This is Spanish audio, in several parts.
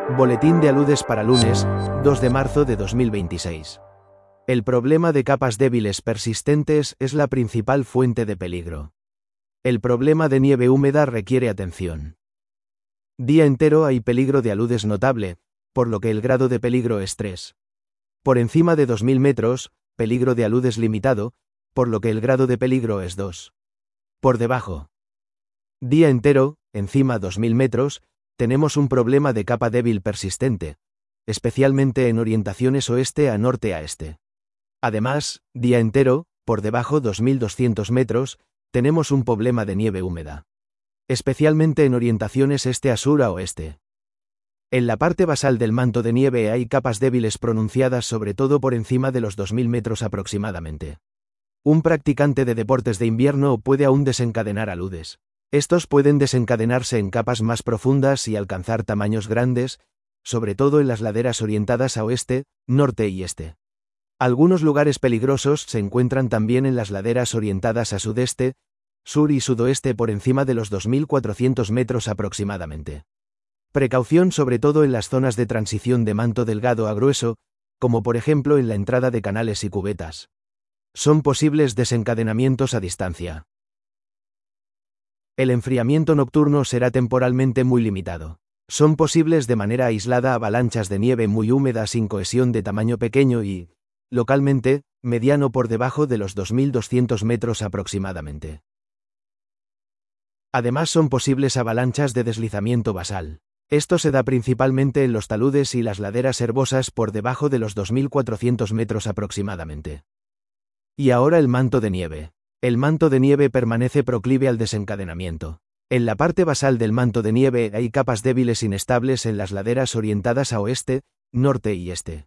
Boletín de aludes para lunes, 2 de marzo de 2026. El problema de capas débiles persistentes es la principal fuente de peligro. El problema de nieve húmeda requiere atención. Día entero hay peligro de aludes notable, por lo que el grado de peligro es 3. Por encima de 2000 metros, peligro de aludes limitado, por lo que el grado de peligro es 2. Por debajo. Día entero, encima 2000 metros, tenemos un problema de capa débil persistente, especialmente en orientaciones oeste a norte a este. Además, día entero, por debajo 2200 metros, tenemos un problema de nieve húmeda, especialmente en orientaciones este a sur a oeste. En la parte basal del manto de nieve hay capas débiles pronunciadas sobre todo por encima de los 2000 metros aproximadamente. Un practicante de deportes de invierno puede aún desencadenar aludes. Estos pueden desencadenarse en capas más profundas y alcanzar tamaños grandes, sobre todo en las laderas orientadas a oeste, norte y este. Algunos lugares peligrosos se encuentran también en las laderas orientadas a sudeste, sur y sudoeste por encima de los 2400 metros aproximadamente. Precaución sobre todo en las zonas de transición de manto delgado a grueso, como por ejemplo en la entrada de canales y cubetas. Son posibles desencadenamientos a distancia. El enfriamiento nocturno será temporalmente muy limitado. Son posibles de manera aislada avalanchas de nieve muy húmeda sin cohesión de tamaño pequeño y, localmente, mediano por debajo de los 2200 metros aproximadamente. Además son posibles avalanchas de deslizamiento basal. Esto se da principalmente en los taludes y las laderas herbosas por debajo de los 2400 metros aproximadamente. Y ahora el manto de nieve. El manto de nieve permanece proclive al desencadenamiento. En la parte basal del manto de nieve hay capas débiles inestables en las laderas orientadas a oeste, norte y este.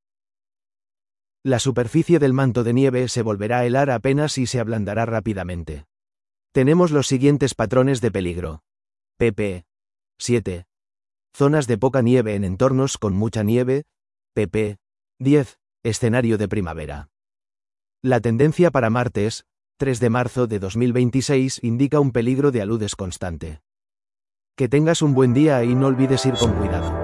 La superficie del manto de nieve se volverá a helar apenas y se ablandará rápidamente. Tenemos los siguientes patrones de peligro. pp. 7. Zonas de poca nieve en entornos con mucha nieve. pp. 10. Escenario de primavera. La tendencia para martes, 3 de marzo de 2026 indica un peligro de aludes constante. Que tengas un buen día y no olvides ir con cuidado.